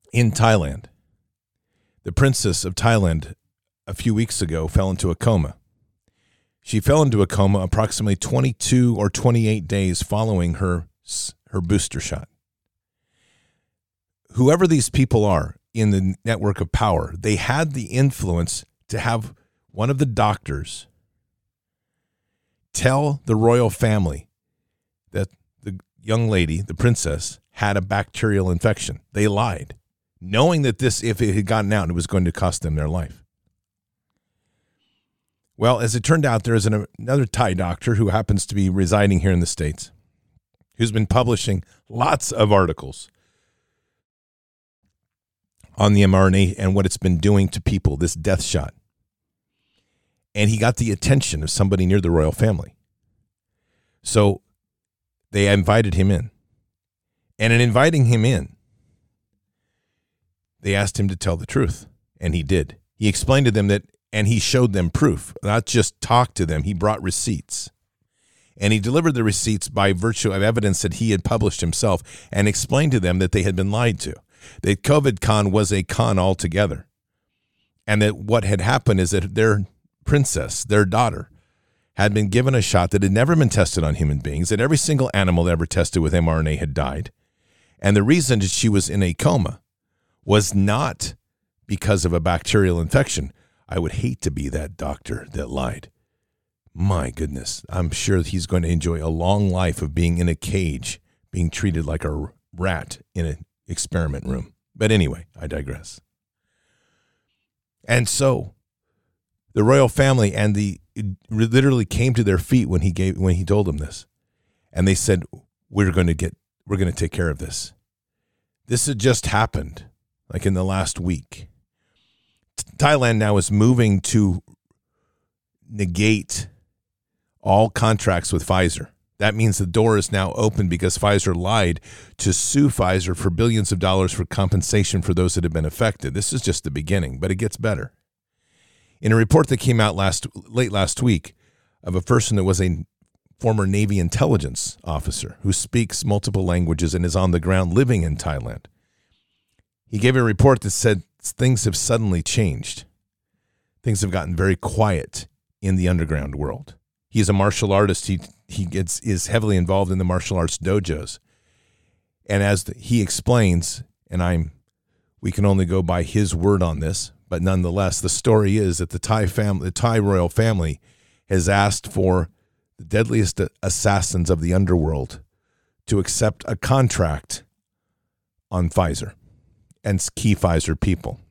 in Thailand. The princess of Thailand a few weeks ago fell into a coma. She fell into a coma approximately 22 or 28 days following her booster shot. Whoever these people are in the network of power, they had the influence to have one of the doctors tell the royal family that the young lady, the princess, had a bacterial infection. They lied, knowing that this, if it had gotten out, it was going to cost them their life. Well, as it turned out, there is another Thai doctor who happens to be residing here in the States, who's been publishing lots of articles on the mRNA and what it's been doing to people, this death shot. And he got the attention of somebody near the royal family. So they invited him in. And in inviting him in, they asked him to tell the truth. And he did. He explained to them that, and he showed them proof, not just talked to them. He brought receipts. And he delivered the receipts by virtue of evidence that he had published himself and explained to them that they had been lied to. That COVID con was a con altogether. And that what had happened is that their princess, their daughter, had been given a shot that had never been tested on human beings, that every single animal ever tested with mRNA had died. And the reason that she was in a coma was not because of a bacterial infection. I would hate to be that doctor that lied. My goodness, I'm sure he's going to enjoy a long life of being in a cage, being treated like a rat in an experiment room. But anyway, I digress. And so the royal family and literally came to their feet when he told them this. And they said, we're going to take care of this. This had just happened, like in the last week. Thailand now is moving to negate all contracts with Pfizer. That means the door is now open because Pfizer lied to sue Pfizer for billions of dollars for compensation for those that have been affected. This is just the beginning, but it gets better. In a report that came out late last week of a person that was a former Navy intelligence officer who speaks multiple languages and is on the ground living in Thailand, he gave a report that said things have suddenly changed. Things have gotten very quiet in the underground world. He's a martial artist. He is heavily involved in the martial arts dojos. And as he explains, and we can only go by his word on this, but nonetheless, the story is that the Thai royal family has asked for the deadliest assassins of the underworld to accept a contract on Pfizer and key Pfizer people.